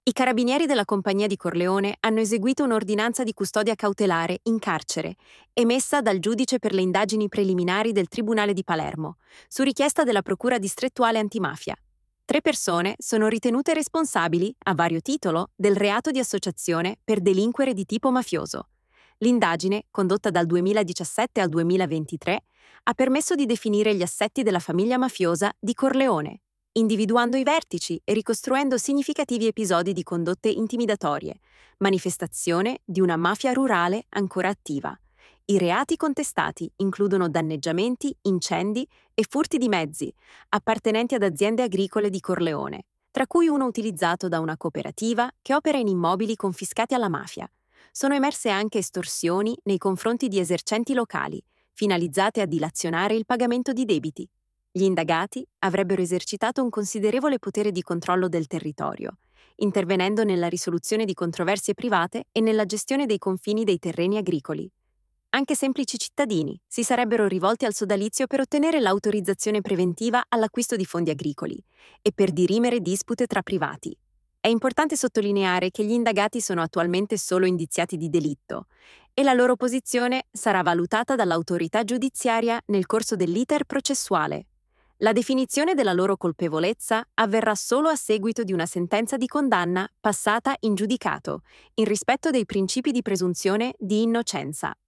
I carabinieri della Compagnia di Corleone hanno eseguito un'ordinanza di custodia cautelare in carcere, emessa dal giudice per le indagini preliminari del Tribunale di Palermo, su richiesta della Procura distrettuale antimafia. 3 persone sono ritenute responsabili, a vario titolo, del reato di associazione per delinquere di tipo mafioso. L'indagine, condotta dal 2017 al 2023, ha permesso di definire gli assetti della famiglia mafiosa di Corleone, individuando i vertici e ricostruendo significativi episodi di condotte intimidatorie, manifestazione di una mafia rurale ancora attiva. I reati contestati includono danneggiamenti, incendi e furti di mezzi, appartenenti ad aziende agricole di Corleone, tra cui uno utilizzato da una cooperativa che opera in immobili confiscati alla mafia. Sono emerse anche estorsioni nei confronti di esercenti locali, finalizzate a dilazionare il pagamento di debiti. Gli indagati avrebbero esercitato un considerevole potere di controllo del territorio, intervenendo nella risoluzione di controversie private e nella gestione dei confini dei terreni agricoli. Anche semplici cittadini si sarebbero rivolti al sodalizio per ottenere l'autorizzazione preventiva all'acquisto di fondi agricoli e per dirimere dispute tra privati. È importante sottolineare che gli indagati sono attualmente solo indiziati di delitto e la loro posizione sarà valutata dall'autorità giudiziaria nel corso dell'iter processuale. La definizione della loro colpevolezza avverrà solo a seguito di una sentenza di condanna passata in giudicato, in rispetto dei principi di presunzione di innocenza